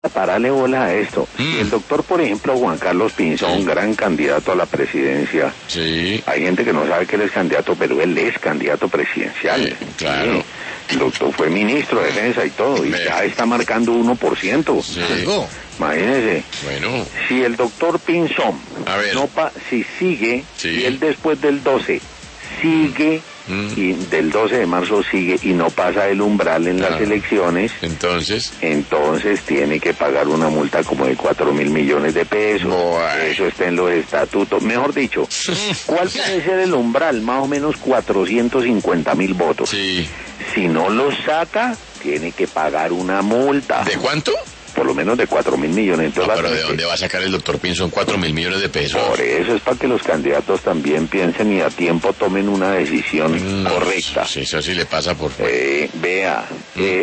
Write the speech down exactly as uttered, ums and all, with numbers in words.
Parale bola a esto. Mm. Si el doctor, por ejemplo, Juan Carlos Pinzón, Sí. gran candidato a la presidencia, Sí. hay gente que no sabe que él es candidato, pero él es candidato presidencial. Sí, claro. Sí. El doctor fue ministro de defensa y todo, y Ve. ya está marcando uno por ciento. Sí. Algo. Imagínese, Bueno, si el doctor Pinzón, A ver. no pa si sigue, Sí. y él después del doce sigue, Mm. y del doce de marzo sigue y no pasa el umbral en las Claro. elecciones, entonces. entonces tiene que pagar una multa como de cuatro mil millones de pesos. Buah. Eso está en los estatutos. Mejor dicho, ¿cuál puede ser el umbral? Más o menos cuatrocientos cincuenta mil votos. Sí. Si no los saca, tiene que pagar una multa. ¿De cuánto? Por lo menos de cuatro mil millones de No, dólares. pero ¿de dónde va a sacar el doctor Pinzón cuatro mil millones de pesos? Por eso es para que los candidatos también piensen y a tiempo tomen una decisión No, correcta. sí, eso sí le pasa por... Eh, vea, eh,